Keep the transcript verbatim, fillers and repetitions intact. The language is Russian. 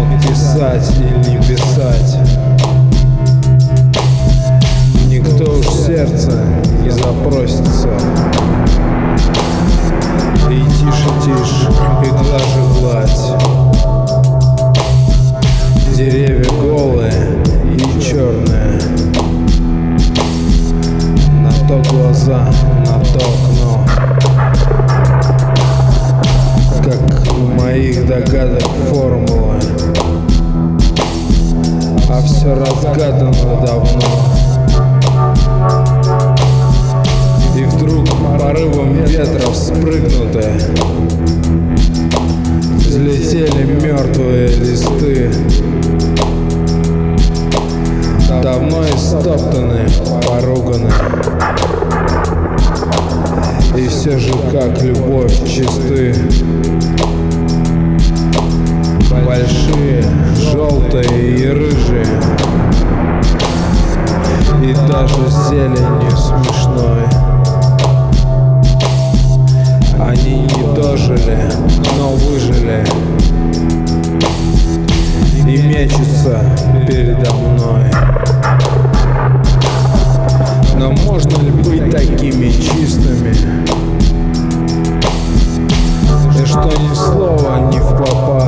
писать или не писать. Никто уж в сердце не запросится. И тише, тише, и глаже гладь. Деревья голые и черные. На то глаза, на то окно. Как в моих догадок формулы, а все разгадано давно. И вдруг порывом ветра вспрыгнуты взлетели мертвые листы, давно истоптаны, поруганы. И все же, как любовь, чисты. Большие, желтые и рыжие, и даже зеленью смешной. Они не дожили, но выжили и мечутся передо мной. Но можно ли быть такими чистыми, и что ни слова не впопад?